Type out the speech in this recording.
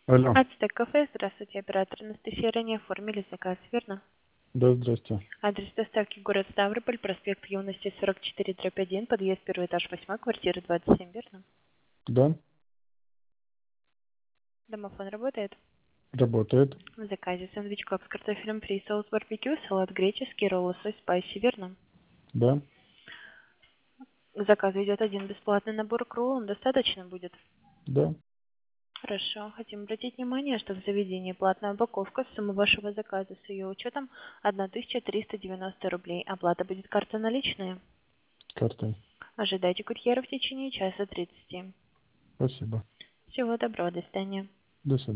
Алло. Ацтек кафе, здравствуйте, оператор Анастасия, ранее оформили заказ, верно? Да, здрасте. Адрес доставки город Ставрополь, проспект Юности, 44/1, подъезд, первый этаж, 8, квартира 27, верно? Да, Домофон работает? работает. В заказе сэндвич коп с картофелем фри, соус барбекю, салат греческий, ролл лосось спайси, верно? Да, К заказу идет один бесплатный набор кролл, он достаточно будет? да. Хорошо. Хотим обратить внимание, что в заведении платная упаковка, сумма вашего заказа с ее учетом 1390 рублей. Оплата будет карта наличные. Картой. Ожидайте курьера в течение часа 30. Спасибо. Всего доброго, до свидания. До свидания.